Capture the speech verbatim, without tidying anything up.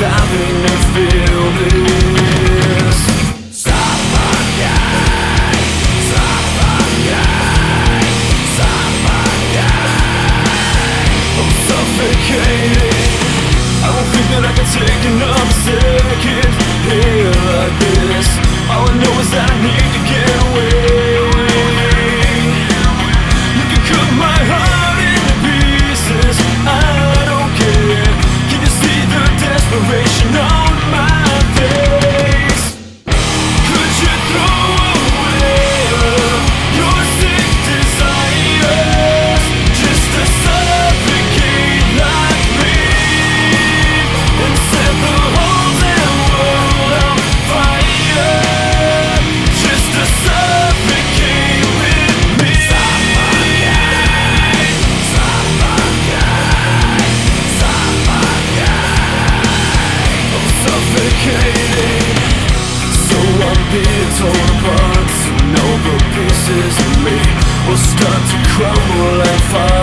having to feel this. Suffocate, suffocate, suffocate. I'm suffocating. I don't think that I can take another second here like this. All I know is that I need to get away. You can cut my heart into pieces, I don't care. Can you see the desperation on my face? Could you throw away your sick desires just to suffocate like me and set the whole damn world on fire just to suffocate with me? Suffocate, suffocate, suffocate. I'm suffocating. So I'm being torn apart, so no the pieces of me will start to crumble and fall.